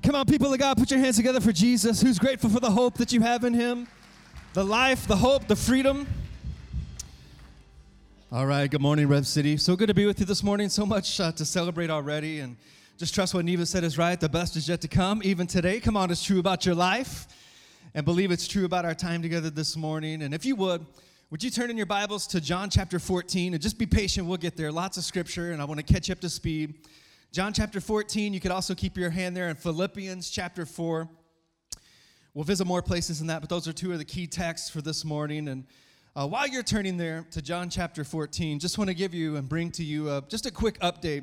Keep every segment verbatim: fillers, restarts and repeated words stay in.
Come on, people of God, put your hands together for Jesus. Who's grateful for the hope that you have in him? The life, the hope, the freedom. All right, good morning, Rev City. So good to be with you this morning. So much uh, to celebrate already. And just trust what Neva said is right. The best is yet to come, even today. Come on, it's true about your life. And believe it's true about our time together this morning. And if you would, would you turn in your Bibles to John chapter fourteen? And just be patient, we'll get there. Lots of scripture, and I want to catch you up to speed. John chapter fourteen, you could also keep your hand there in Philippians chapter four. We'll visit more places than that, but those are two of the key texts for this morning. And uh, while you're turning there to John chapter fourteen, just want to give you and bring to you uh, just a quick update.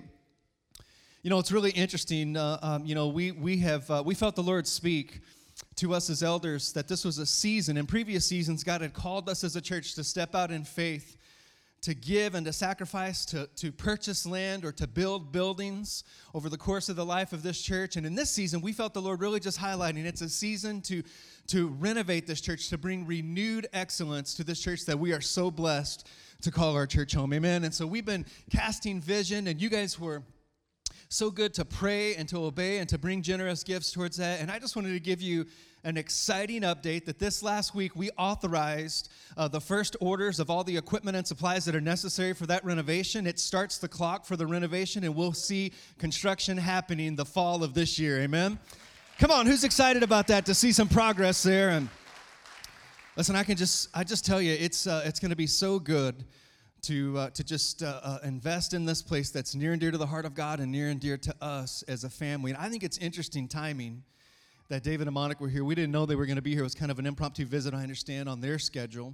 You know, it's really interesting. Uh, um, you know, we we have uh, we felt the Lord speak to us as elders that this was a season. In previous seasons, God had called us as a church to step out in faith, to give and to sacrifice, to, to purchase land or to build buildings over the course of the life of this church. And in this season, we felt the Lord really just highlighting it's a season to, to renovate this church, to bring renewed excellence to this church that we are so blessed to call our church home. Amen. And so we've been casting vision, and you guys were so good to pray and to obey and to bring generous gifts towards that. And I just wanted to give you an exciting update that this last week we authorized uh, the first orders of all the equipment and supplies that are necessary for that renovation. It starts the clock for the renovation, and we'll see construction happening the fall of this year. Amen? Come on, who's excited about that, to see some progress there? And listen, I can just I just tell you, it's uh, it's going to be so good to uh, to just uh, uh, invest in this place that's near and dear to the heart of God and near and dear to us as a family. And I think it's interesting timing that David and Monica were here. We didn't know they were going to be here. It was kind of an impromptu visit, I understand, on their schedule.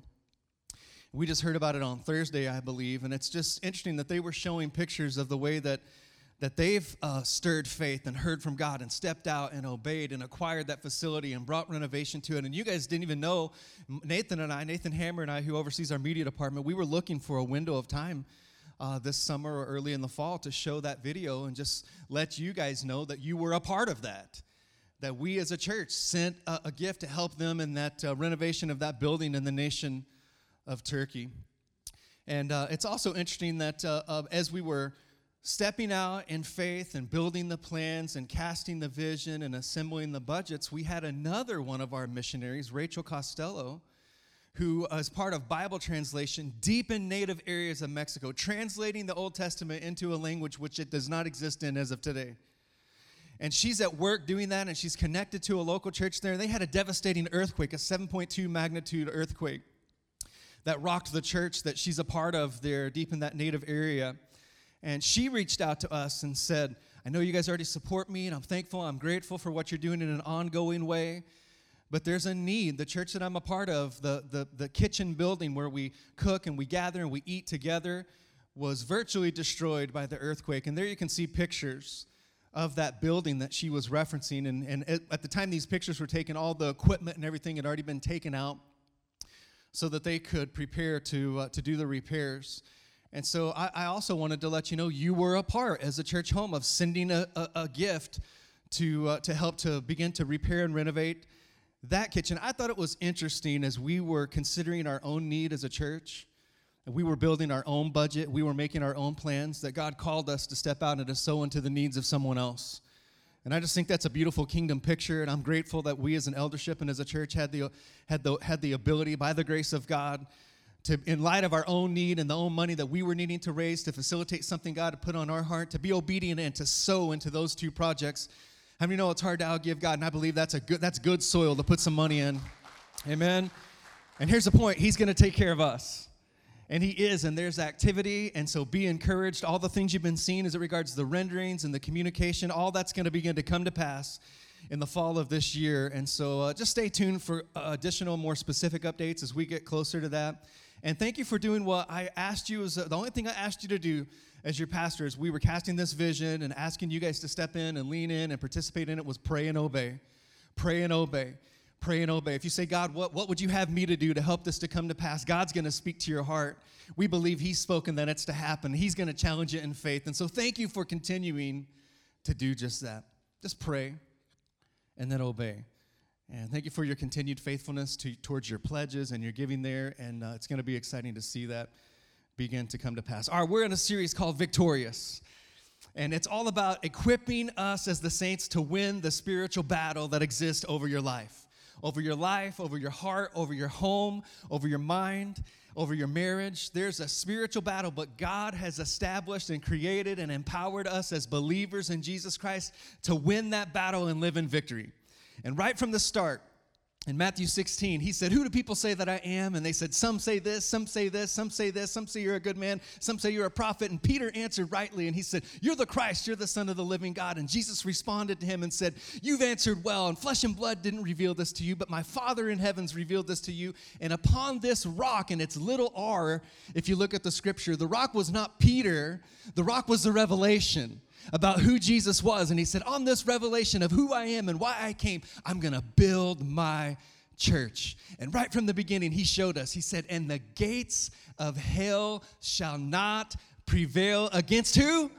We just heard about it on Thursday, I believe, and it's just interesting that they were showing pictures of the way that that they've uh, stirred faith and heard from God and stepped out and obeyed and acquired that facility and brought renovation to it. And you guys didn't even know, Nathan and I, Nathan Hammer and I, who oversees our media department, we were looking for a window of time uh, this summer or early in the fall to show that video and just let you guys know that you were a part of that. That we as a church sent a, a gift to help them in that uh, renovation of that building in the nation of Turkey. And uh, it's also interesting that uh, uh, as we were stepping out in faith and building the plans and casting the vision and assembling the budgets, we had another one of our missionaries, Rachel Costello, who is part of Bible translation deep in native areas of Mexico, translating the Old Testament into a language which it does not exist in as of today. And she's at work doing that, and she's connected to a local church there. They had a devastating earthquake, a seven point two magnitude earthquake that rocked the church that she's a part of there deep in that native area. And she reached out to us and said, I know you guys already support me, and I'm thankful, I'm grateful for what you're doing in an ongoing way, but there's a need. The church that I'm a part of, the, the, the kitchen building where we cook and we gather and we eat together, was virtually destroyed by the earthquake. And there you can see pictures of that building that she was referencing. And, and at the time these pictures were taken, all the equipment and everything had already been taken out so that they could prepare to uh, to do the repairs. And so I, I also wanted to let you know you were a part as a church home of sending a, a, a gift to uh, to help to begin to repair and renovate that kitchen. I thought it was interesting as we were considering our own need as a church, and we were building our own budget, we were making our own plans, that God called us to step out and to sow into the needs of someone else. And I just think that's a beautiful kingdom picture, and I'm grateful that we as an eldership and as a church had the had the had the ability, by the grace of God, to, in light of our own need and the own money that we were needing to raise to facilitate something God had put on our heart, to be obedient and to sow into those two projects. How many know it's hard to outgive God? And I believe that's a good that's good soil to put some money in. Amen. And here's the point: He's going to take care of us. And he is, and there's activity, and so be encouraged. All the things you've been seeing as it regards the renderings and the communication, all that's going to begin to come to pass in the fall of this year. And so uh, just stay tuned for uh, additional, more specific updates as we get closer to that. And thank you for doing what I asked you. As, uh, the only thing I asked you to do as your pastor is we were casting this vision and asking you guys to step in and lean in and participate in it was pray and obey. Pray and obey. Pray and obey. If you say, God, what, what would you have me to do to help this to come to pass? God's going to speak to your heart. We believe he's spoken that it's to happen. He's going to challenge it in faith. And so thank you for continuing to do just that. Just pray and then obey. And thank you for your continued faithfulness to, towards your pledges and your giving there. And uh, it's going to be exciting to see that begin to come to pass. All right, we're in a series called Victorious. And it's all about equipping us as the saints to win the spiritual battle that exists over your life. Over your life, over your heart, over your home, over your mind, over your marriage. There's a spiritual battle, but God has established and created and empowered us as believers in Jesus Christ to win that battle and live in victory. And right from the start, in Matthew sixteen, he said, who do people say that I am? And they said, some say this, some say this, some say this, some say you're a good man, some say you're a prophet. And Peter answered rightly, and he said, you're the Christ, you're the Son of the living God. And Jesus responded to him and said, you've answered well, and flesh and blood didn't reveal this to you, but my Father in heaven's revealed this to you. And upon this rock, and it's little r, if you look at the scripture, the rock was not Peter, the rock was the revelation about who Jesus was. And he said, on this revelation of who I am and why I came, I'm going to build my church. And right from the beginning, he showed us, he said, and the gates of hell shall not prevail against who?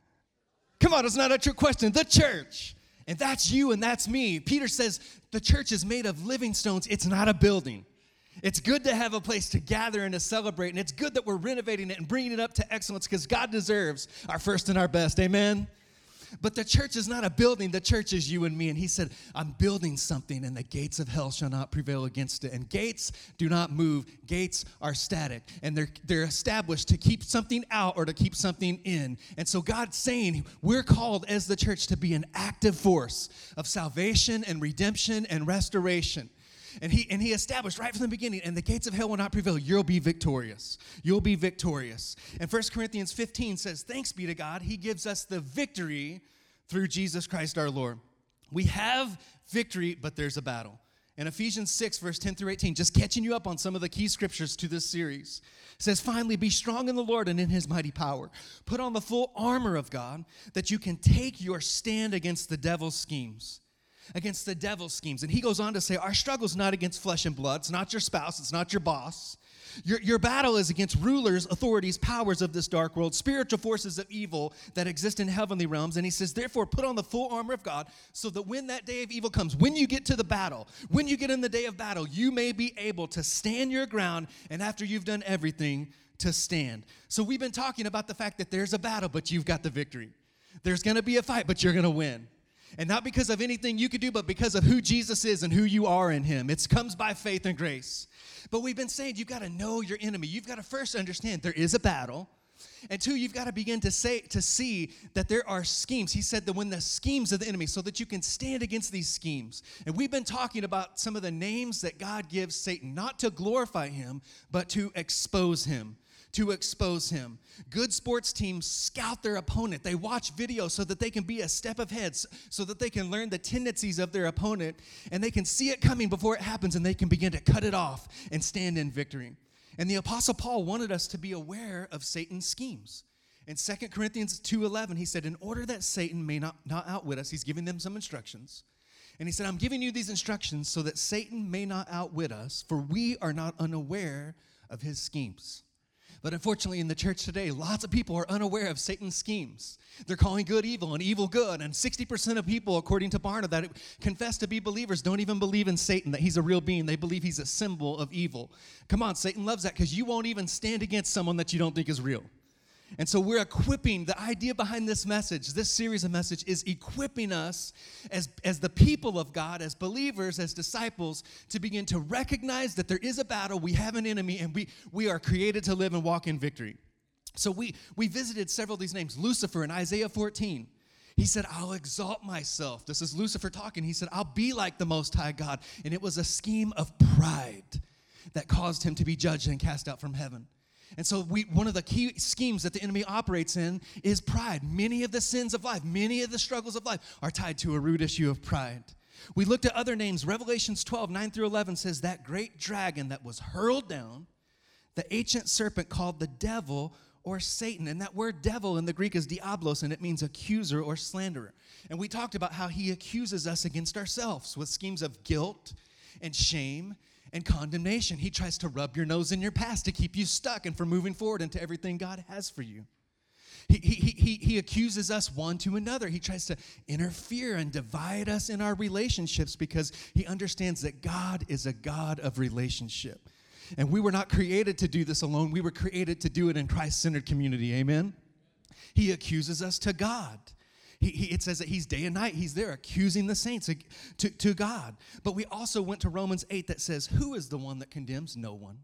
Come on, it's not a trick question. The church. And that's you and that's me. Peter says the church is made of living stones. It's not a building. It's good to have a place to gather and to celebrate, and it's good that we're renovating it and bringing it up to excellence because God deserves our first and our best, amen? But the church is not a building. The church is you and me, and he said, I'm building something, and the gates of hell shall not prevail against it. And gates do not move. Gates are static, and they're, they're established to keep something out or to keep something in. And so God's saying we're called as the church to be an active force of salvation and redemption and restoration. And he and he established right from the beginning, and the gates of hell will not prevail. You'll be victorious. You'll be victorious. And First Corinthians fifteen says, thanks be to God, he gives us the victory through Jesus Christ our Lord. We have victory, but there's a battle. In Ephesians six, verse ten through eighteen, just catching you up on some of the key scriptures to this series, says, finally, be strong in the Lord and in his mighty power. Put on the full armor of God that you can take your stand against the devil's schemes. Against the devil's schemes. And he goes on to say, our struggle is not against flesh and blood. It's not your spouse. It's not your boss. Your, your battle is against rulers, authorities, powers of this dark world, spiritual forces of evil that exist in heavenly realms. And he says, therefore, put on the full armor of God so that when that day of evil comes, when you get to the battle, when you get in the day of battle, you may be able to stand your ground, and after you've done everything, to stand. So we've been talking about the fact that there's a battle, but you've got the victory. There's going to be a fight, but you're going to win. And not because of anything you could do, but because of who Jesus is and who you are in him. It comes by faith and grace. But we've been saying you've got to know your enemy. You've got to first understand there is a battle. And two, you've got to begin to say to see that there are schemes. He said that when the schemes of the enemy, so that you can stand against these schemes. And we've been talking about some of the names that God gives Satan, not to glorify him, but to expose him. To expose him. Good sports teams scout their opponent. They watch videos so that they can be a step ahead, so that they can learn the tendencies of their opponent, and they can see it coming before it happens, and they can begin to cut it off and stand in victory. And the Apostle Paul wanted us to be aware of Satan's schemes. In Second Corinthians two eleven, he said, in order that Satan may not, not outwit us, he's giving them some instructions. And he said, I'm giving you these instructions so that Satan may not outwit us, for we are not unaware of his schemes. But unfortunately, in the church today, lots of people are unaware of Satan's schemes. They're calling good evil and evil good. And sixty percent of people, according to Barna, that confess to be believers don't even believe in Satan, that he's a real being. They believe he's a symbol of evil. Come on, Satan loves that because you won't even stand against someone that you don't think is real. And so we're equipping, the idea behind this message, this series of message is equipping us as, as the people of God, as believers, as disciples, to begin to recognize that there is a battle, we have an enemy, and we, we are created to live and walk in victory. So we, we visited several of these names. Lucifer in Isaiah fourteen. He said, I'll exalt myself. This is Lucifer talking. He said, I'll be like the Most High God. And it was a scheme of pride that caused him to be judged and cast out from heaven. And so we, one of the key schemes that the enemy operates in is pride. Many of the sins of life, many of the struggles of life are tied to a root issue of pride. We looked at other names. Revelations twelve, nine through eleven says that great dragon that was hurled down, the ancient serpent called the devil or Satan. And that word devil in the Greek is diablos, and it means accuser or slanderer. And we talked about how he accuses us against ourselves with schemes of guilt and shame and condemnation. He tries to rub your nose in your past to keep you stuck and from moving forward into everything God has for you. He, he, he, he accuses us one to another. He tries to interfere and divide us in our relationships because he understands that God is a God of relationship. And we were not created to do this alone. We were created to do it in Christ-centered community. Amen? He accuses us to God. He, he, it says that he's day and night. He's there accusing the saints to, to God. But we also went to Romans eight that says, who is the one that condemns? No one.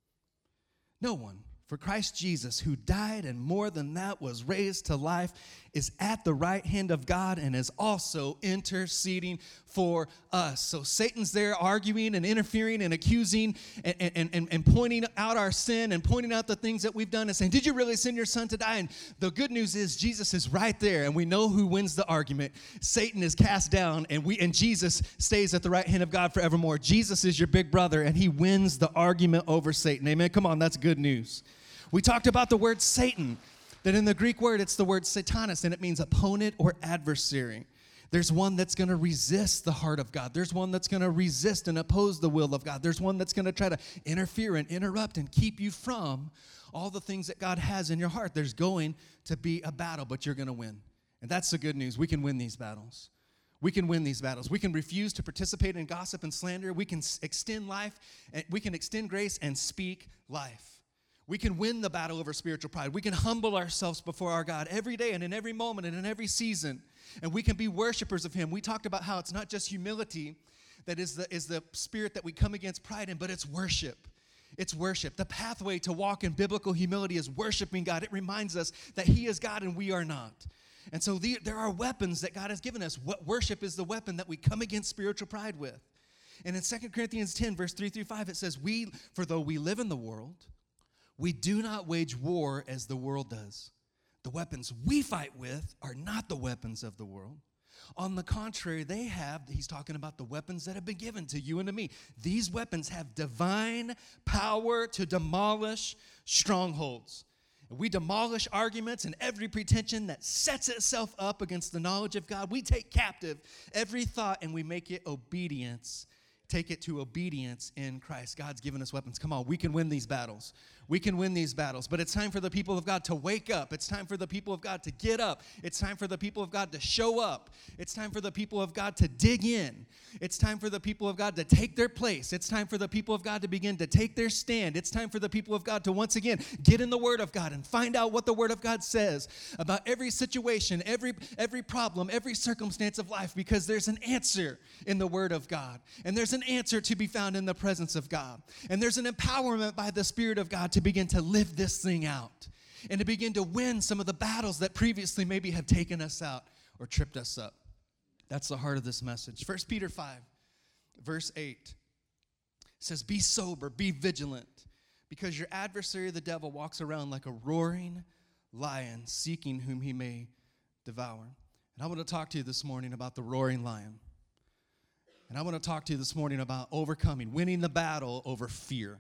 No one. For Christ Jesus, who died and more than that was raised to life, is at the right hand of God and is also interceding for us. So Satan's there arguing and interfering and accusing and, and, and, and pointing out our sin and pointing out the things that we've done and saying, did you really send your son to die? And the good news is Jesus is right there, and we know who wins the argument. Satan is cast down, and we and Jesus stays at the right hand of God forevermore. Jesus is your big brother, and he wins the argument over Satan. Amen? Come on, that's good news. We talked about the word Satan, that in the Greek word, it's the word Satanas, and it means opponent or adversary. There's one that's going to resist the heart of God. There's one that's going to resist and oppose the will of God. There's one that's going to try to interfere and interrupt and keep you from all the things that God has in your heart. There's going to be a battle, but you're going to win. And that's the good news. We can win these battles. We can win these battles. We can refuse to participate in gossip and slander. We can extend life, and we can extend grace and speak life. We can win the battle over spiritual pride. We can humble ourselves before our God every day and in every moment and in every season. And we can be worshipers of him. We talked about how it's not just humility that is the, is the spirit that we come against pride in, but it's worship. It's worship. The pathway to walk in biblical humility is worshiping God. It reminds us that he is God and we are not. And so the, there are weapons that God has given us. What worship is the weapon that we come against spiritual pride with. And in Second Corinthians ten, verse three through five, it says, "We, for though we live in the world, we do not wage war as the world does. The weapons we fight with are not the weapons of the world. On the contrary, they have," he's talking about the weapons that have been given to you and to me. "These weapons have divine power to demolish strongholds." We demolish arguments and every pretension that sets itself up against the knowledge of God. We take captive every thought and we make it obedience. Take it to obedience in Christ. God's given us weapons. Come on, we can win these battles. We can win these battles. But it's time for the people of God to wake up. It's time for the people of God to get up. It's time for the people of God to show up. It's time for the people of God to dig in. It's time for the people of God to take their place. It's time for the people of God to begin to take their stand. It's time for the people of God to once again get in the Word of God and find out what the Word of God says about every situation, every, every problem, every circumstance of life, because there's an answer in the Word of God. And there's an answer to be found in the presence of God. And there's an empowerment by the Spirit of God to begin to live this thing out and to begin to win some of the battles that previously maybe have taken us out or tripped us up. That's the heart of this message. First Peter five, verse eight says, "Be sober, be vigilant, because your adversary, the devil, walks around like a roaring lion, seeking whom he may devour." And I want to talk to you this morning about the roaring lion. And I want to talk to you this morning about overcoming, winning the battle over fear.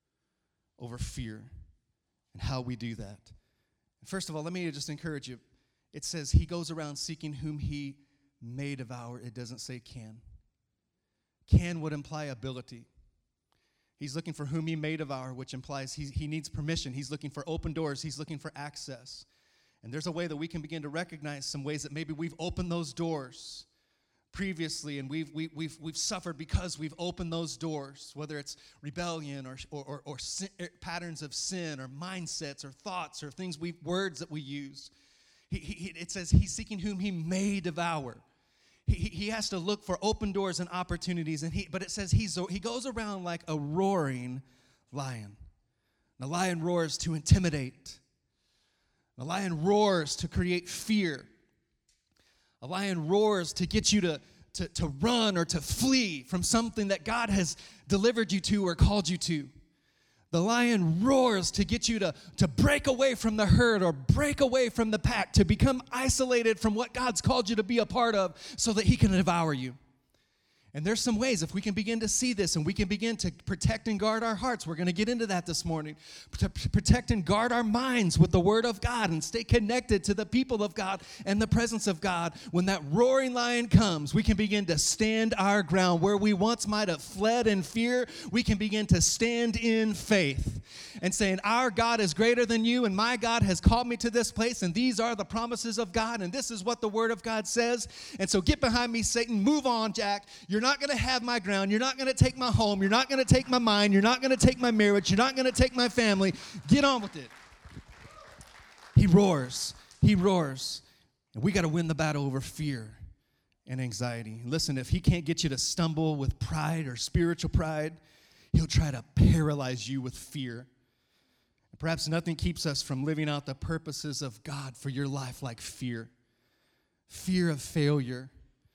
Over fear and how we do that. First of all, let me just encourage you. It says he goes around seeking whom he may devour. It doesn't say can. Can would imply ability. He's looking for whom he may devour, which implies he, he needs permission. He's looking for open doors. He's looking for access. And there's a way that we can begin to recognize some ways that maybe we've opened those doors previously, and we've, we, we've, we've suffered because we've opened those doors, whether it's rebellion or, or, or, or sin, patterns of sin or mindsets or thoughts or things, we words that we use. He, he, it says he's seeking whom he may devour. He, he has to look for open doors and opportunities, and he, but it says he's, he goes around like a roaring lion. The lion roars to intimidate. The lion roars to create fear. A lion roars to get you to, to, to run or to flee from something that God has delivered you to or called you to. The lion roars to get you to, to break away from the herd or break away from the pack, to become isolated from what God's called you to be a part of so that he can devour you. And there's some ways, if we can begin to see this and we can begin to protect and guard our hearts, we're going to get into that this morning, to protect and guard our minds with the Word of God and stay connected to the people of God and the presence of God. When that roaring lion comes, we can begin to stand our ground. Where we once might have fled in fear, we can begin to stand in faith and saying, our God is greater than you, and my God has called me to this place, and these are the promises of God, and this is what the Word of God says. And so get behind me, Satan. Move on, Jack. You're You're not going to have my ground. You're not going to take my home. You're not going to take my mind. You're not going to take my marriage. You're not going to take my family. Get on with it. He roars. He roars. And we got to win the battle over fear and anxiety. Listen, if he can't get you to stumble with pride or spiritual pride, he'll try to paralyze you with fear. And perhaps nothing keeps us from living out the purposes of God for your life like fear. Fear of failure,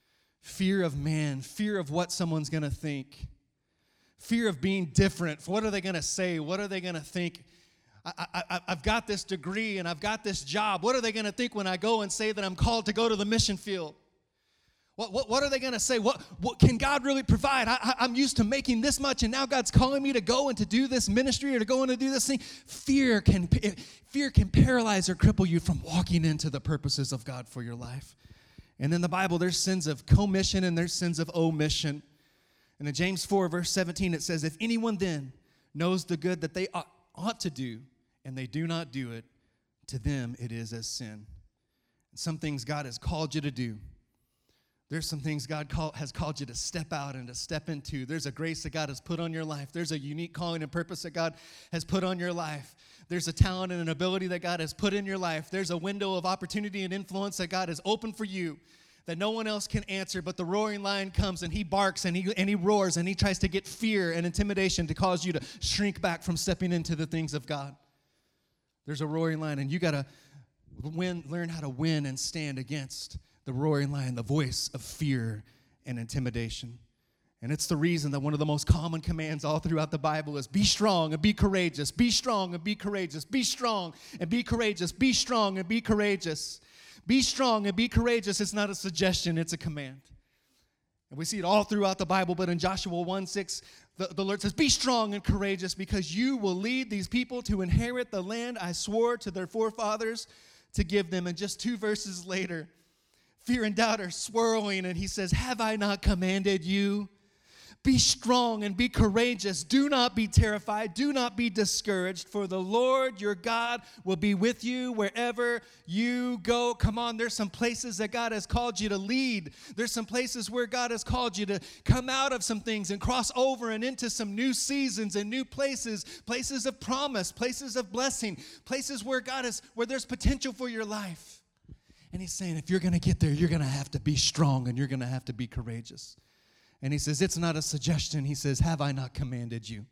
fear of man, fear of what someone's going to think, fear of being different. What are they going to say? What are they going to think? I, I, I've got this degree and I've got this job. What are they going to think when I go and say that I'm called to go to the mission field? What, what, what are they going to say? What, what can God really provide? I, I, I'm used to making this much, and now God's calling me to go and to do this ministry or to go and to do this thing. Fear can, fear can paralyze or cripple you from walking into the purposes of God for your life. And in the Bible, there's sins of commission and there's sins of omission. And in James four, verse seventeen, it says, if anyone then knows the good that they ought, ought to do, and they do not do it, to them it is as sin. And some things God has called you to do. There's some things God call, has called you to step out and to step into. There's a grace that God has put on your life. There's a unique calling and purpose that God has put on your life. There's a talent and an ability that God has put in your life. There's a window of opportunity and influence that God has opened for you that no one else can answer, but the roaring lion comes and he barks and he, and he roars and he tries to get fear and intimidation to cause you to shrink back from stepping into the things of God. There's a roaring lion, and you got to win, learn how to win and stand against the roaring lion, the voice of fear and intimidation. And it's the reason that one of the most common commands all throughout the Bible is be strong and be courageous, be strong and be courageous, be strong and be courageous, be strong and be courageous. Be strong and be courageous. It's not a suggestion, it's a command. And we see it all throughout the Bible, but in Joshua one six, the, the Lord says, be strong and courageous because you will lead these people to inherit the land I swore to their forefathers to give them. And just two verses later, fear and doubt are swirling, and he says, have I not commanded you? Be strong and be courageous. Do not be terrified. Do not be discouraged, for the Lord your God will be with you wherever you go. Come on, there's some places that God has called you to lead. There's some places where God has called you to come out of some things and cross over and into some new seasons and new places, places of promise, places of blessing, places where God is, where there's potential for your life. And he's saying, if you're going to get there, you're going to have to be strong and you're going to have to be courageous. And he says, it's not a suggestion. He says, have I not commanded you?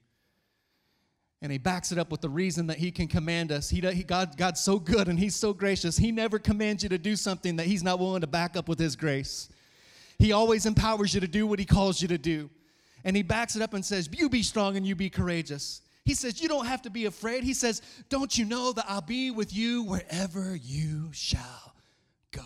And he backs it up with the reason that he can command us. He, he God, God's so good and he's so gracious. He never commands you to do something that he's not willing to back up with his grace. He always empowers you to do what he calls you to do. And he backs it up and says, you be strong and you be courageous. He says, you don't have to be afraid. He says, don't you know that I'll be with you wherever you shall go?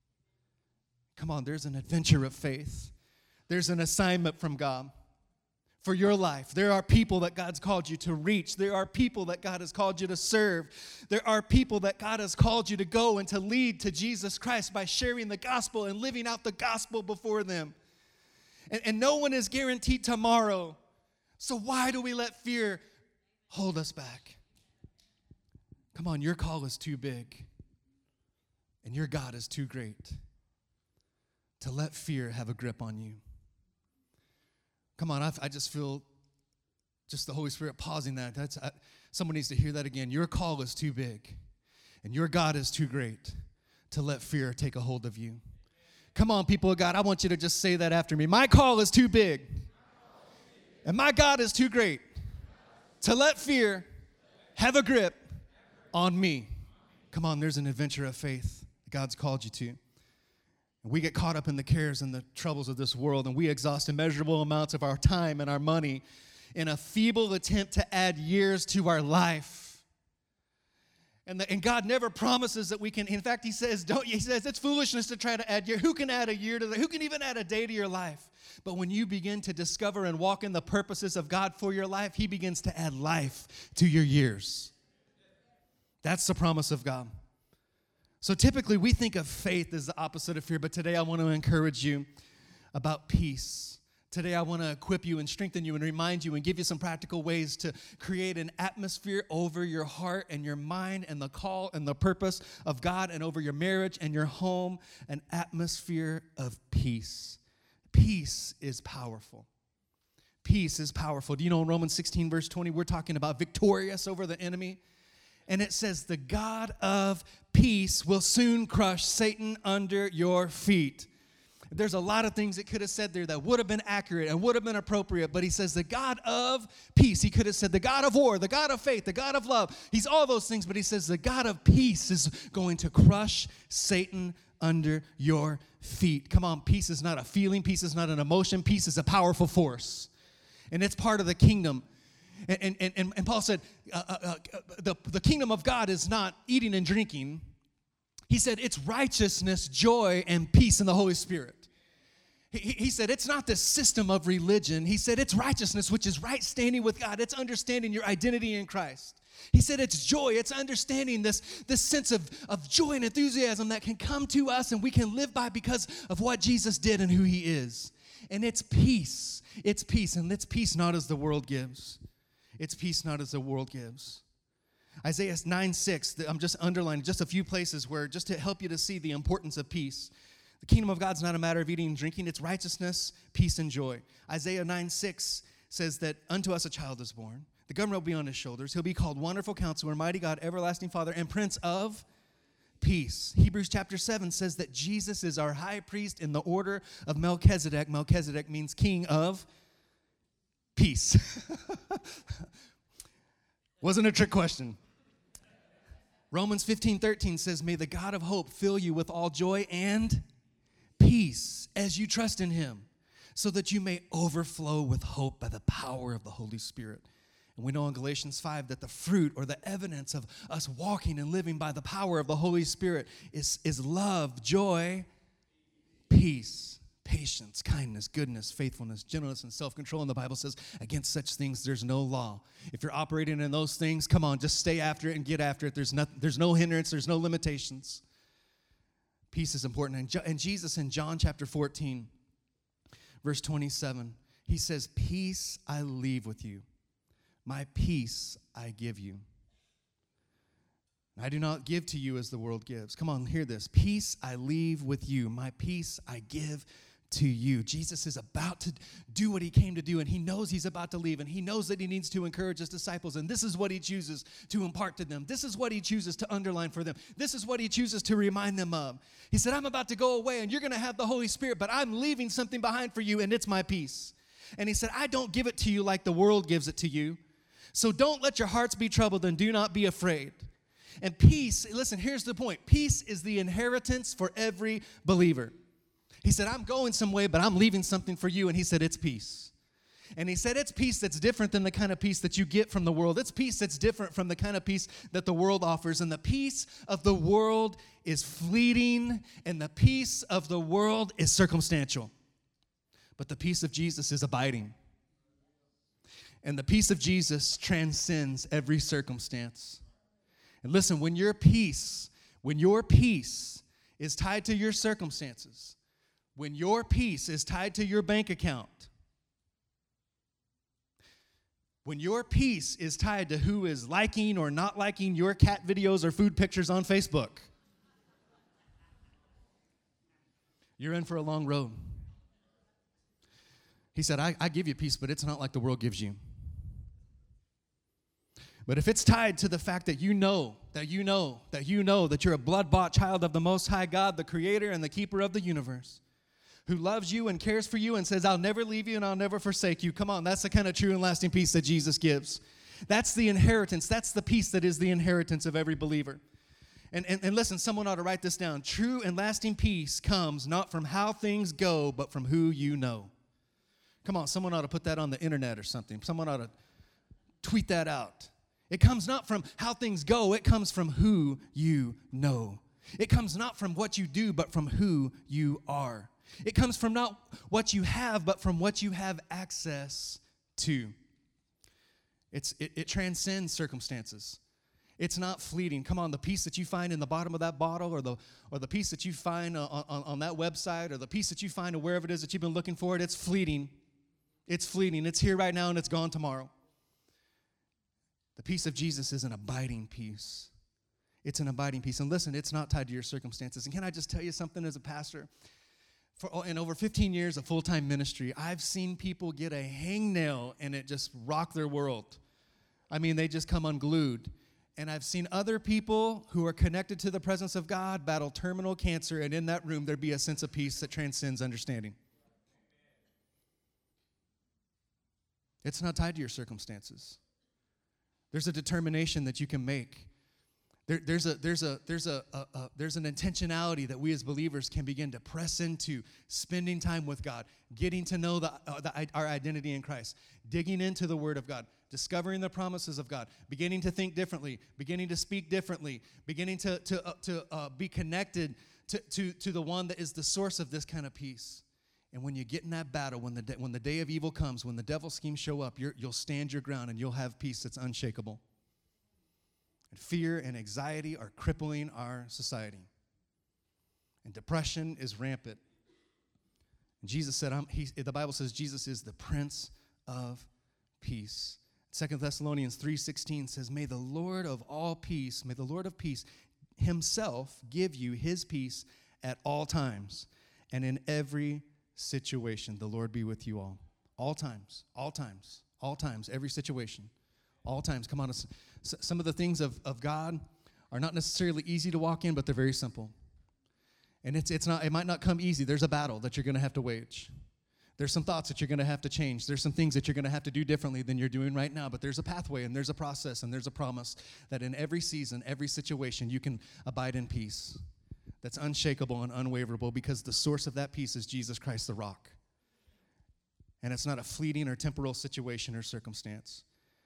Come on, there's an adventure of faith. There's an assignment from God for your life. There are people that God's called you to reach. There are people that God has called you to serve. There are people that God has called you to go and to lead to Jesus Christ by sharing the gospel and living out the gospel before them. And, and no one is guaranteed tomorrow. So why do we let fear hold us back? Come on, your call is too big. And your God is too great to let fear have a grip on you. Come on, I, I just feel just the Holy Spirit pausing that. That's I, someone needs to hear that again. Your call is too big, and your God is too great to let fear take a hold of you. Come on, people of God, I want you to just say that after me. My call is too big, and my God is too great to let fear have a grip on me. Come on, there's an adventure of faith that God's called you to. We get caught up in the cares and the troubles of this world, and we exhaust immeasurable amounts of our time and our money in a feeble attempt to add years to our life. And, the, and God never promises that we can. In fact, he says, don't, he says it's foolishness to try to add year. Who can add a year to that? Who can even add a day to your life? But when you begin to discover and walk in the purposes of God for your life, he begins to add life to your years. That's the promise of God. So typically we think of faith as the opposite of fear, but today I want to encourage you about peace. Today I want to equip you and strengthen you and remind you and give you some practical ways to create an atmosphere over your heart and your mind and the call and the purpose of God, and over your marriage and your home, an atmosphere of peace. Peace is powerful. Peace is powerful. Do you know in Romans sixteen verse twenty, we're talking about victorious over the enemy? And it says, the God of peace will soon crush Satan under your feet. There's a lot of things it could have said there that would have been accurate and would have been appropriate, but he says the God of peace. He could have said the God of war, the God of faith, the God of love. He's all those things, but he says the God of peace is going to crush Satan under your feet. Come on, peace is not a feeling. Peace is not an emotion. Peace is a powerful force, and it's part of the kingdom. And, and, and, and Paul said uh, uh, uh, the, the kingdom of God is not eating and drinking. He said it's righteousness, joy, and peace in the Holy Spirit. He, he said it's not this system of religion. He said it's righteousness, which is right standing with God. It's understanding your identity in Christ. He said it's joy. It's understanding this, this sense of, of joy and enthusiasm that can come to us and we can live by because of what Jesus did and who he is. And it's peace. It's peace. And it's peace not as the world gives. It's peace not as the world gives. Isaiah nine six, I'm just underlining just a few places where just to help you to see the importance of peace. The kingdom of God's not a matter of eating and drinking. It's righteousness, peace, and joy. Isaiah nine six says that unto us a child is born. The government will be on his shoulders. He'll be called Wonderful Counselor, Mighty God, Everlasting Father, and Prince of Peace. Hebrews chapter seven says that Jesus is our high priest in the order of Melchizedek. Melchizedek means king of peace. Wasn't a trick question. Romans fifteen thirteen says, may the God of hope fill you with all joy and peace as you trust in him, so that you may overflow with hope by the power of the Holy Spirit. And we know in Galatians five that the fruit or the evidence of us walking and living by the power of the Holy Spirit is, is love, joy, peace, patience, kindness, goodness, faithfulness, gentleness, and self-control. And the Bible says, against such things there's no law. If you're operating in those things, come on, just stay after it and get after it. There's no, there's no hindrance. There's no limitations. Peace is important. And, Jo- and Jesus in John chapter fourteen, verse twenty-seven, he says, peace I leave with you. My peace I give you. I do not give to you as the world gives. Come on, hear this. Peace I leave with you. My peace I give to you. Jesus is about to do what he came to do, and he knows he's about to leave, and he knows that he needs to encourage his disciples, and this is what he chooses to impart to them. This is what he chooses to underline for them. This is what he chooses to remind them of. He said, I'm about to go away, and you're going to have the Holy Spirit, but I'm leaving something behind for you, and it's my peace. And he said, I don't give it to you like the world gives it to you. So don't let your hearts be troubled, and do not be afraid. And peace, listen, here's the point. Peace is the inheritance for every believer. He said, I'm going some way, but I'm leaving something for you. And he said, it's peace. And he said, it's peace that's different than the kind of peace that you get from the world. It's peace that's different from the kind of peace that the world offers. And the peace of the world is fleeting, and the peace of the world is circumstantial. But the peace of Jesus is abiding. And the peace of Jesus transcends every circumstance. And listen, when your peace, when your peace is tied to your circumstances, when your peace is tied to your bank account, when your peace is tied to who is liking or not liking your cat videos or food pictures on Facebook, you're in for a long road. He said, I, I give you peace, but it's not like the world gives you. But if it's tied to the fact that you know, that you know, that you know that you're a blood-bought child of the Most High God, the creator and the keeper of the universe, who loves you and cares for you and says, I'll never leave you and I'll never forsake you. Come on, that's the kind of true and lasting peace that Jesus gives. That's the inheritance. That's the peace that is the inheritance of every believer. And, and, and listen, someone ought to write this down. True and lasting peace comes not from how things go, but from who you know. Come on, someone ought to put that on the internet or something. Someone ought to tweet that out. It comes not from how things go. It comes from who you know. It comes not from what you do, but from who you are. It comes from not what you have, but from what you have access to. It's, it, it transcends circumstances. It's not fleeting. Come on, the peace that you find in the bottom of that bottle, or the or the peace that you find on, on, on that website, or the peace that you find or wherever it is that you've been looking for it, it's fleeting. It's fleeting. It's here right now and it's gone tomorrow. The peace of Jesus is an abiding peace. It's an abiding peace. And listen, it's not tied to your circumstances. And can I just tell you something as a pastor? For, in over fifteen years of full-time ministry, I've seen people get a hangnail and it just rock their world. I mean, they just come unglued. And I've seen other people who are connected to the presence of God battle terminal cancer, and in that room there'd be a sense of peace that transcends understanding. It's not tied to your circumstances. There's a determination that you can make. There, there's a there's a there's a, a, a there's an intentionality that we as believers can begin to press into, spending time with God, getting to know the, uh, the our identity in Christ, digging into the Word of God, discovering the promises of God, beginning to think differently, beginning to speak differently, beginning to to uh, to uh, be connected to, to to the one that is the source of this kind of peace. And when you get in that battle, when the de- when the day of evil comes, when the devil's schemes show up, you're, you'll stand your ground and you'll have peace that's unshakable. And fear and anxiety are crippling our society. And depression is rampant. And Jesus said, I'm, he, the Bible says Jesus is the Prince of Peace. Second Thessalonians three sixteen says, may the Lord of all peace, may the Lord of peace himself give you his peace at all times and in every situation. The Lord be with you all. All times, all times, all times, every situation. All times. Come on. Some of the things of, of God are not necessarily easy to walk in, but they're very simple. And it's it's not. It might not come easy. There's a battle that you're going to have to wage. There's some thoughts that you're going to have to change. There's some things that you're going to have to do differently than you're doing right now. But there's a pathway, and there's a process, and there's a promise that in every season, every situation, you can abide in peace that's unshakable and unwaverable, because the source of that peace is Jesus Christ, the rock. And it's not a fleeting or temporal situation or circumstance.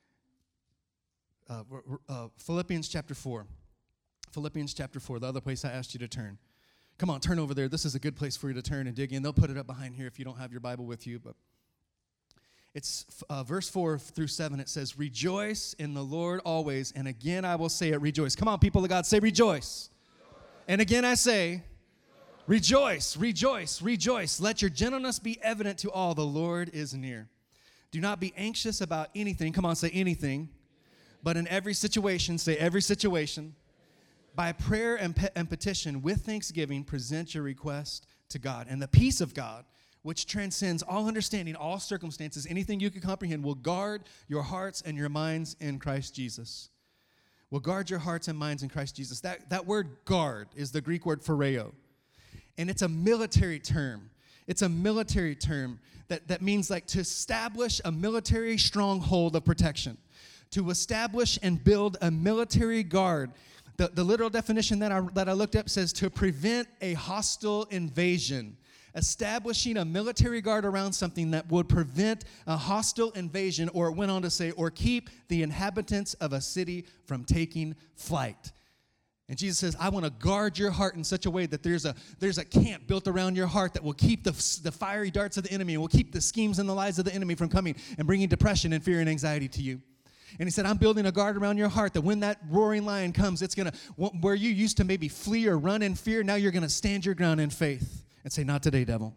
Uh, uh, Philippians chapter four. Philippians chapter four, the other place I asked you to turn. Come on, turn over there. This is a good place for you to turn and dig in. They'll put it up behind here if you don't have your Bible with you. But it's uh, verse four through seven. It says, rejoice in the Lord always. And again, I will say it, rejoice. Come on, people of God, say rejoice. Rejoice. And again, I say, rejoice, rejoice, rejoice. Let your gentleness be evident to all. The Lord is near. Do not be anxious about anything. Come on, say anything. But in every situation, say every situation, by prayer and, pe- and petition with thanksgiving, present your request to God. And the peace of God, which transcends all understanding, all circumstances, anything you can comprehend, will guard your hearts and your minds in Christ Jesus. Will guard your hearts and minds in Christ Jesus. That, that word guard is the Greek word phoreo. And it's a military term. It's a military term that, that means like to establish a military stronghold of protection. To establish and build a military guard. The, the literal definition that I, that I looked up says to prevent a hostile invasion. Establishing a military guard around something that would prevent a hostile invasion, or it went on to say, or keep the inhabitants of a city from taking flight. And Jesus says, I want to guard your heart in such a way that there's a there's a camp built around your heart that will keep the, the fiery darts of the enemy, and will keep the schemes and the lies of the enemy from coming and bringing depression and fear and anxiety to you. And he said, I'm building a guard around your heart that when that roaring lion comes, it's going to, where you used to maybe flee or run in fear, now you're going to stand your ground in faith and say, not today, devil.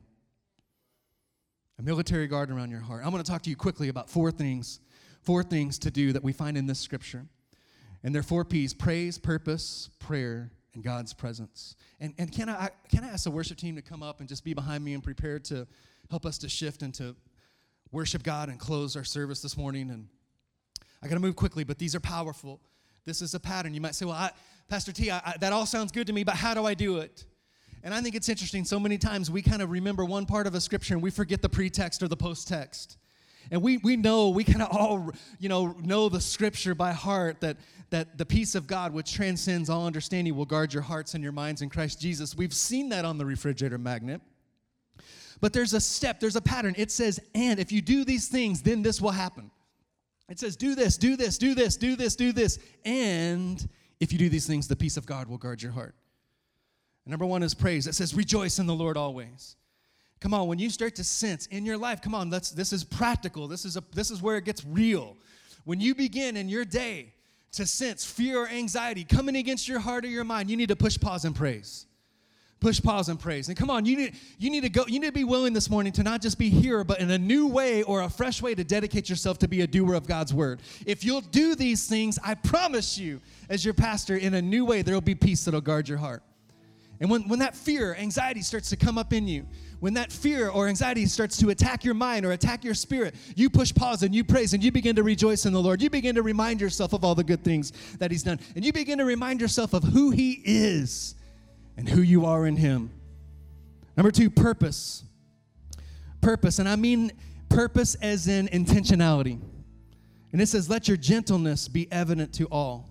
A military guard around your heart. I'm going to talk to you quickly about four things, four things to do that we find in this scripture. And they're four P's: praise, purpose, prayer, and God's presence. And, and can I can I ask the worship team to come up and just be behind me and prepared to help us to shift and to worship God and close our service this morning. And I got to move quickly, but these are powerful. This is a pattern. You might say, well, I, Pastor T, I, I, that all sounds good to me, but how do I do it? And I think it's interesting. So many times we kind of remember one part of a scripture and we forget the pretext or the post-text. And we we know, we kind of all, you know, know the scripture by heart that, that the peace of God, which transcends all understanding, will guard your hearts and your minds in Christ Jesus. We've seen that on the refrigerator magnet. But there's a step, there's a pattern. It says, and if you do these things, then this will happen. It says, do this, do this, do this, do this, do this. And if you do these things, the peace of God will guard your heart. And number one is praise. It says, rejoice in the Lord always. Come on, when you start to sense in your life, come on, let's, this is practical. This is, a, this is where it gets real. When you begin in your day to sense fear or anxiety coming against your heart or your mind, you need to push pause and praise. Push pause and praise. And come on, you need, you need to go, you need to be willing this morning to not just be here, but in a new way or a fresh way to dedicate yourself to be a doer of God's word. If you'll do these things, I promise you, as your pastor, in a new way, there will be peace that will guard your heart. And when, when that fear, anxiety starts to come up in you, when that fear or anxiety starts to attack your mind or attack your spirit, you push pause and you praise and you begin to rejoice in the Lord. You begin to remind yourself of all the good things that he's done. And you begin to remind yourself of who he is and who you are in him. Number two, purpose. Purpose, and I mean purpose as in intentionality. And it says, let your gentleness be evident to all.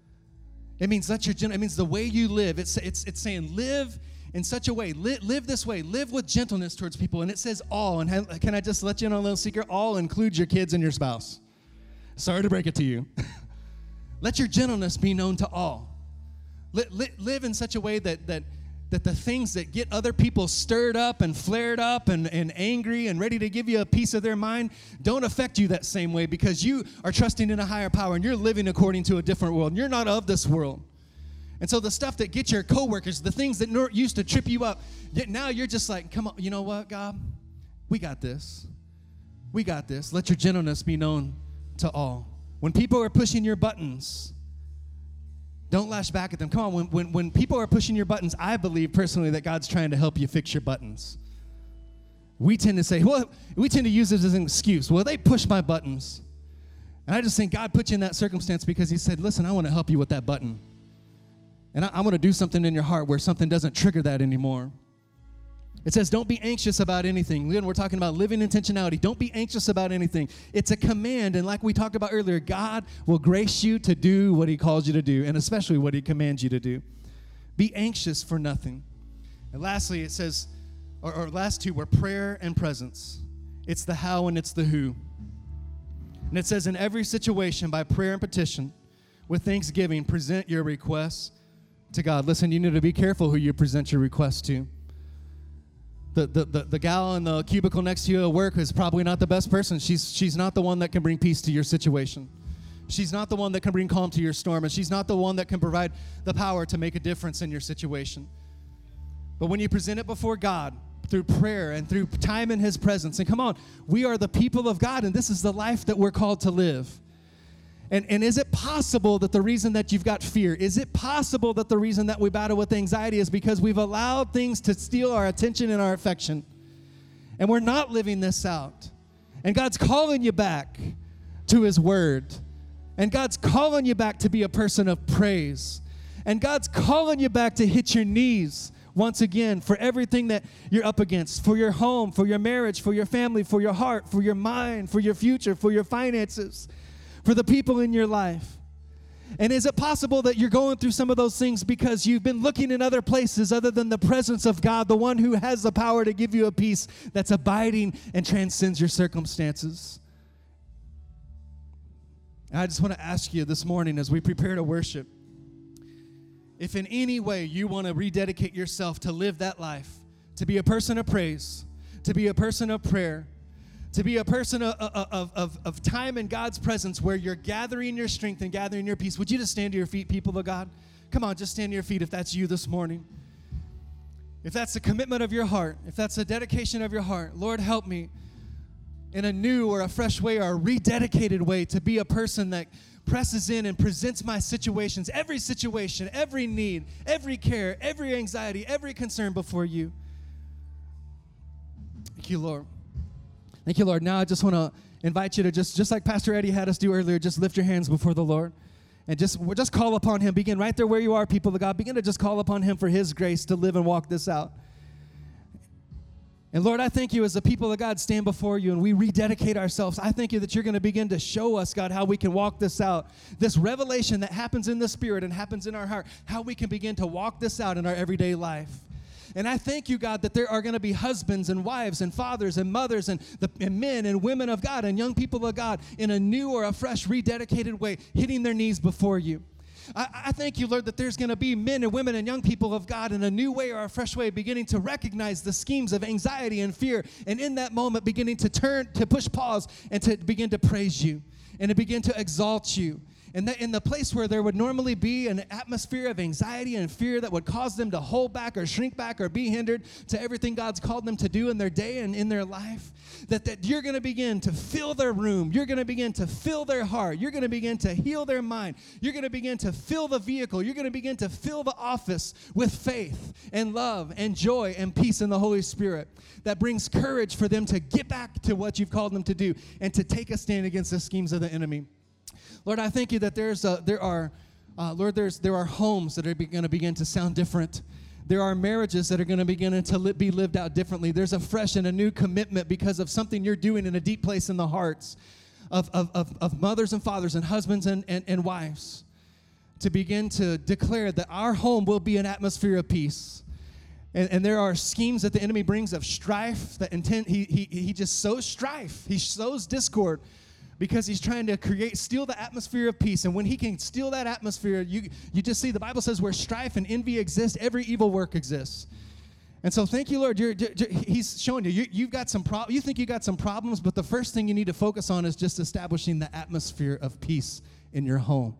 It means let your gen- it means the way you live. It's it's it's saying live in such a way, live, live this way, live with gentleness towards people. And it says all. And ha- can I just let you in on a little secret? All includes your kids and your spouse. Sorry to break it to you. Let your gentleness be known to all. Li- li- live in such a way that that that the things that get other people stirred up and flared up and, and angry and ready to give you a piece of their mind don't affect you that same way, because you are trusting in a higher power and you're living according to a different world. And you're not of this world. And so the stuff that gets your coworkers, the things that used to trip you up, now you're just like, come on, you know what, God? We got this. We got this. Let your gentleness be known to all. When people are pushing your buttons, don't lash back at them. Come on, when, when, when people are pushing your buttons, I believe personally that God's trying to help you fix your buttons. We tend to say, well, we tend to use this as an excuse. Well, they push my buttons. And I just think God put you in that circumstance because he said, listen, I want to help you with that button. And I, I want to do something in your heart where something doesn't trigger that anymore. It says, don't be anxious about anything. Again, we're talking about living intentionality. Don't be anxious about anything. It's a command, and like we talked about earlier, God will grace you to do what he calls you to do, and especially what he commands you to do. Be anxious for nothing. And lastly, it says, or, or last two were prayer and presence. It's the how and it's the who. And it says, in every situation, by prayer and petition, with thanksgiving, present your requests to God. Listen, you need to be careful who you present your requests to. The, the, the, the gal in the cubicle next to you at work is probably not the best person. She's, she's not the one that can bring peace to your situation. She's not the one that can bring calm to your storm. And she's not the one that can provide the power to make a difference in your situation. But when you present it before God, through prayer and through time in his presence, and come on, we are the people of God, and this is the life that we're called to live. And, and is it possible that the reason that you've got fear, is it possible that the reason that we battle with anxiety is because we've allowed things to steal our attention and our affection? And we're not living this out. And God's calling you back to his word. And God's calling you back to be a person of praise. And God's calling you back to hit your knees once again for everything that you're up against, for your home, for your marriage, for your family, for your heart, for your mind, for your future, for your finances, for the people in your life. And is it possible that you're going through some of those things because you've been looking in other places other than the presence of God, the one who has the power to give you a peace that's abiding and transcends your circumstances? And I just want to ask you this morning as we prepare to worship, if in any way you want to rededicate yourself to live that life, to be a person of praise, to be a person of prayer, to be a person of, of, of, of time in God's presence where you're gathering your strength and gathering your peace, would you just stand to your feet, people of God? Come on, just stand to your feet if that's you this morning. If that's the commitment of your heart, if that's the dedication of your heart, Lord, help me in a new or a fresh way or a rededicated way to be a person that presses in and presents my situations, every situation, every need, every care, every anxiety, every concern before you. Thank you, Lord. Thank you, Lord. Now I just want to invite you to just, just like Pastor Eddie had us do earlier, just lift your hands before the Lord and just, just call upon him. Begin right there where you are, people of God. Begin to just call upon him for his grace to live and walk this out. And Lord, I thank you as the people of God stand before you and we rededicate ourselves. I thank you that you're going to begin to show us, God, how we can walk this out. This revelation that happens in the Spirit and happens in our heart, how we can begin to walk this out in our everyday life. And I thank you, God, that there are going to be husbands and wives and fathers and mothers and, the, and men and women of God and young people of God in a new or a fresh, rededicated way, hitting their knees before you. I, I thank you, Lord, that there's going to be men and women and young people of God in a new way or a fresh way beginning to recognize the schemes of anxiety and fear, and in that moment beginning to turn, to push pause and to begin to praise you and to begin to exalt you And that in the place where there would normally be an atmosphere of anxiety and fear that would cause them to hold back or shrink back or be hindered to everything God's called them to do in their day and in their life, that, that you're going to begin to fill their room. You're going to begin to fill their heart. You're going to begin to heal their mind. You're going to begin to fill the vehicle. You're going to begin to fill the office with faith and love and joy and peace in the Holy Spirit that brings courage for them to get back to what you've called them to do and to take a stand against the schemes of the enemy. Lord, I thank you that there's a, there are, uh, Lord, there's there are homes that are going to begin to sound different. There are marriages that are going to begin to li- be lived out differently. There's a fresh and a new commitment because of something you're doing in a deep place in the hearts of, of, of, of mothers and fathers and husbands and, and, and wives to begin to declare that our home will be an atmosphere of peace. And, and there are schemes that the enemy brings of strife that intend, he, he, he just sows strife. He sows discord, because he's trying to create, steal the atmosphere of peace. And when he can steal that atmosphere, you, you just see the Bible says where strife and envy exist, every evil work exists. And so thank you, Lord. You're, you're, he's showing you, you you've got some pro- you think you got some problems, but the first thing you need to focus on is just establishing the atmosphere of peace in your home.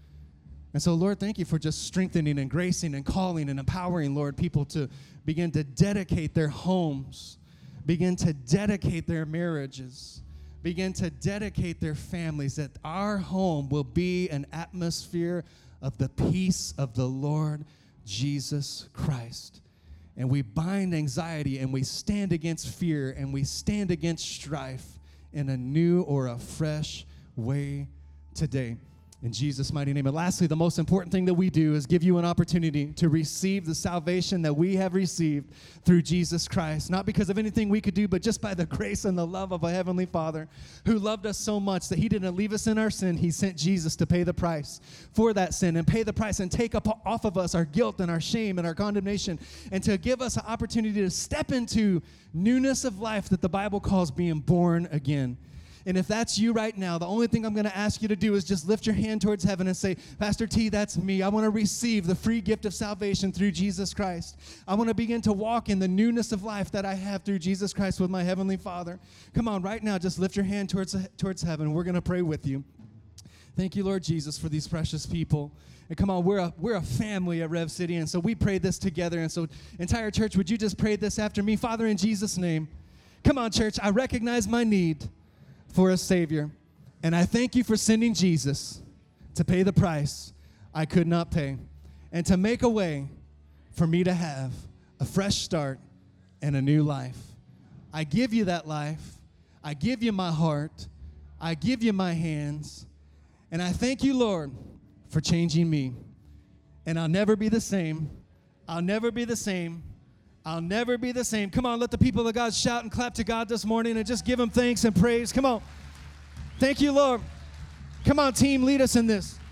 And so, Lord, thank you for just strengthening and gracing and calling and empowering, Lord, people to begin to dedicate their homes, begin to dedicate their marriages, begin to dedicate their families, that our home will be an atmosphere of the peace of the Lord Jesus Christ. And we bind anxiety and we stand against fear and we stand against strife in a new or a fresh way today. In Jesus' mighty name. And lastly, the most important thing that we do is give you an opportunity to receive the salvation that we have received through Jesus Christ. Not because of anything we could do, but just by the grace and the love of a Heavenly Father who loved us so much that he didn't leave us in our sin. He sent Jesus to pay the price for that sin and pay the price and take up off of us our guilt and our shame and our condemnation, and to give us an opportunity to step into newness of life that the Bible calls being born again. And if that's you right now, the only thing I'm going to ask you to do is just lift your hand towards heaven and say, Pastor T, that's me. I want to receive the free gift of salvation through Jesus Christ. I want to begin to walk in the newness of life that I have through Jesus Christ with my Heavenly Father. Come on, right now, just lift your hand towards, towards heaven. We're going to pray with you. Thank you, Lord Jesus, for these precious people. And come on, we're a, we're a family at Rev City, and so we pray this together. And so, entire church, would you just pray this after me? Father, in Jesus' name, come on, church, I recognize my need for a Savior. And I thank you for sending Jesus to pay the price I could not pay and to make a way for me to have a fresh start and a new life. I give you that life. I give you my heart. I give you my hands. And I thank you, Lord, for changing me. And I'll never be the same. I'll never be the same. I'll never be the same. Come on, let the people of God shout and clap to God this morning and just give him thanks and praise. Come on. Thank you, Lord. Come on, team, lead us in this.